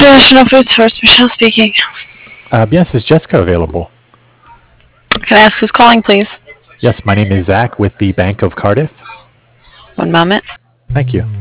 Traditional Food Source, Michelle speaking. Yes, is Jessica available? Can I ask who's calling, please? Yes, my name is Zach with the Bank of Cardiff. One moment. Thank you.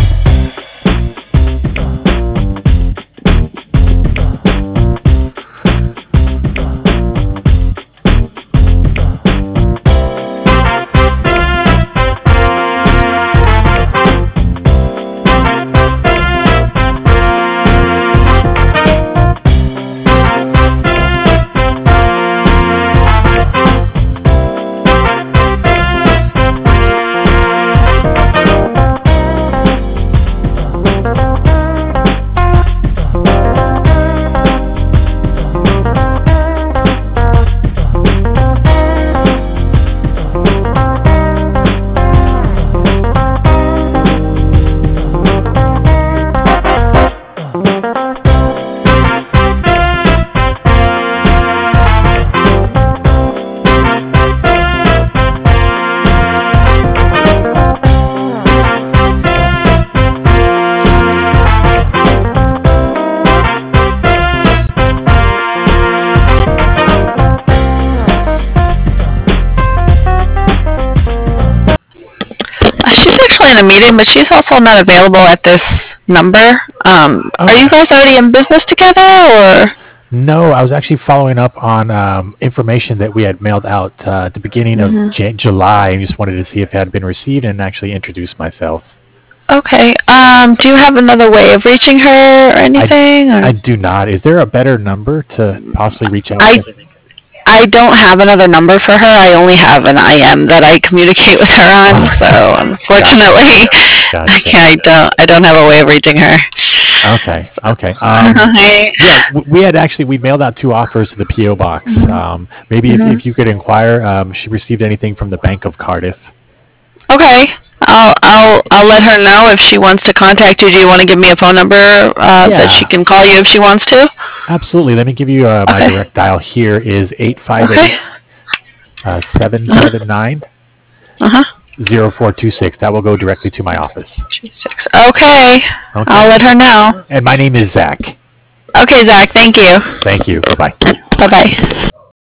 She's actually in a meeting, but she's also not available at this number. Are you guys already in business together, or? No, I was actually following up on information that we had mailed out at the beginning of July, and just wanted to see if it had been received and actually introduce myself. Okay. Do you have another way of reaching her or anything? I do not. Is there a better number to possibly reach out? I don't have another number for her. I only have an IM that I communicate with her on. So unfortunately, Gotcha. I don't have a way of reaching her. Okay. Yeah, we mailed out 2 offers to the PO box. Maybe if you could inquire, she received anything from the Bank of Cardiff. Okay. I'll let her know if she wants to contact you. Do you want to give me a phone number that she can call you if she wants to? Absolutely. Let me give you my direct dial. Here is 858-779 0426. That will go directly to my office. Okay. I'll let her know. And my name is Zach. Okay, Zach. Thank you. Thank you. Bye-bye. Bye-bye.